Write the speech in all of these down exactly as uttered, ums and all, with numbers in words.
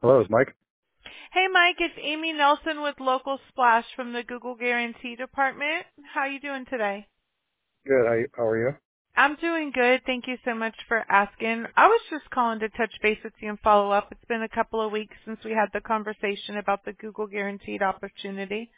Hello, is Mike? Hey Mike, it's Amy Nelson with Local Splash from the Google Guarantee Department. How are you doing today? Good. How, how are you? I'm doing good. Thank you so much for asking. I was just calling to touch base with you and follow up. It's been a couple of weeks since we had the conversation about the Google Guaranteed opportunity.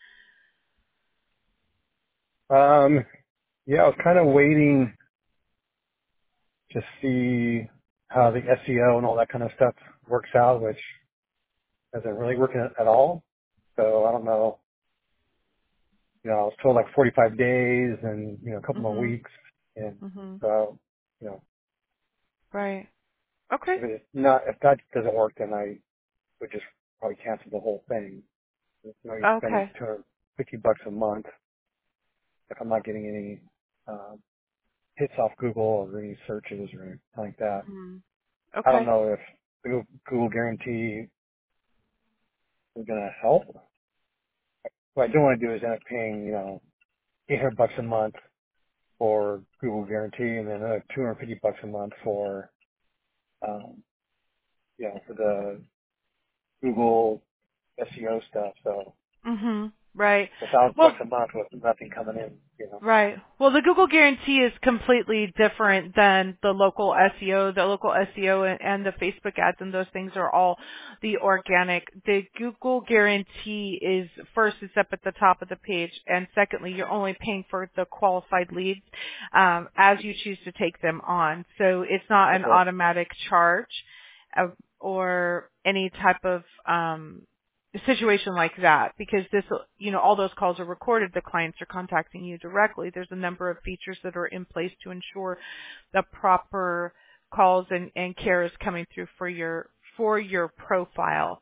Um, yeah, I was kind of waiting to see how the S E O and all that kind of stuff works out, which isn't really working at, at all. So I don't know. You know, I was told like forty-five days and, you know, a couple more Mhm. weeks. And Mhm. so, you know, Right. Okay. if it's not, if that doesn't work, then I would just probably cancel the whole thing. You know, you're spending Okay. two hundred fifty bucks a month if I'm not getting any, um, hits off Google or any searches or anything like that. Mhm. I don't Okay. know if Google, Google Guarantee is going to help. What I don't want to do is end up paying, you know, eight hundred bucks a month for Google Guarantee and then another two hundred fifty bucks a month for, um, you know, for the Google S E O stuff. So Mhm. Right. a thousand bucks Well, a month with nothing coming in, you know. right. Well, the Google Guarantee is completely different than the local S E O. The local S E O and, and the Facebook ads and those things are all the organic. The Google Guarantee is first, it's up at the top of the page, and secondly, you're only paying for the qualified leads um, as you choose to take them on. So it's not an Okay. automatic charge of, or any type of um, a situation like that, because this, you know, all those calls are recorded. The clients are contacting you directly. There's a number of features that are in place to ensure the proper calls and, and care is coming through for your for your profile.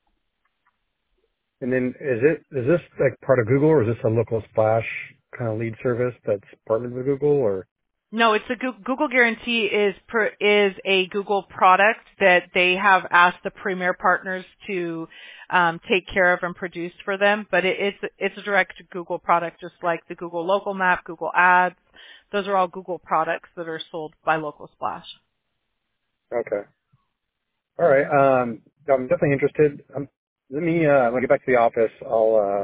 And then is it, is this like part of Google or is this a local splash kind of lead service that's partnered with Google or? No, it's a Goo- Google Guarantee is per, is a Google product that they have asked the premier partners to um, take care of and produce for them. But it, it's it's a direct Google product, just like the Google Local Map, Google Ads. Those are all Google products that are sold by Local Splash. Okay. All right. Um, I'm definitely interested. Um, let me, uh, when I get back to the office, I'll,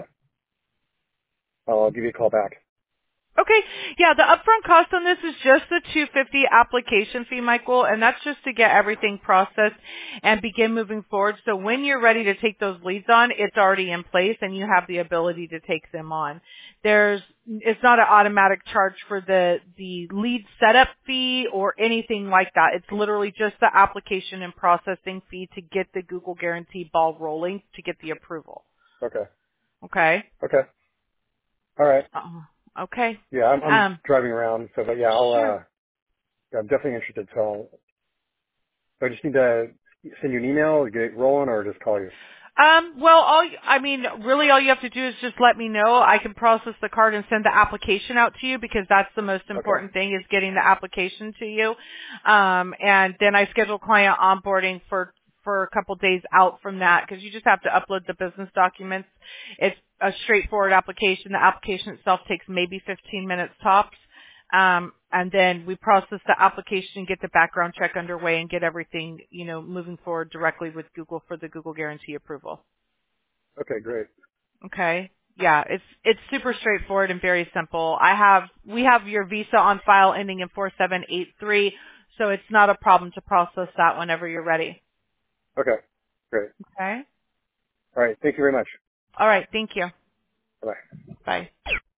uh, I'll give you a call back. Okay, yeah, the upfront cost on this is just the two hundred fifty dollars application fee, Michael, and that's just to get everything processed and begin moving forward. So when you're ready to take those leads on, it's already in place and you have the ability to take them on. There's, it's not an automatic charge for the, the lead setup fee or anything like that. It's literally just the application and processing fee to get the Google Guarantee ball rolling to get the approval. Okay. Okay? Okay. All right. Uh, okay. Yeah, I'm, I'm Um, driving around, so, but yeah, I'll, sure. uh, yeah, I'm definitely interested, so I'll, so I just need to send you an email, get it rolling, or just call you. Um, well, all y- I mean, really, all you have to do is just let me know. I can process the card and send the application out to you because that's the most Okay. important thing is getting the application to you. Um, and then I schedule client onboarding for for a couple days out from that because you just have to upload the business documents. It's a straightforward application. The application itself takes maybe fifteen minutes tops. Um, and then we process the application, get the background check underway, and get everything, you know, moving forward directly with Google for the Google Guarantee approval. Okay, great. Okay. Yeah, it's it's super straightforward and very simple. I have we have your visa on file ending in four seven eight three, so it's not a problem to process that whenever you're ready. Okay, great. Okay. All right, thank you very much. All right. Thank you. Bye. Bye.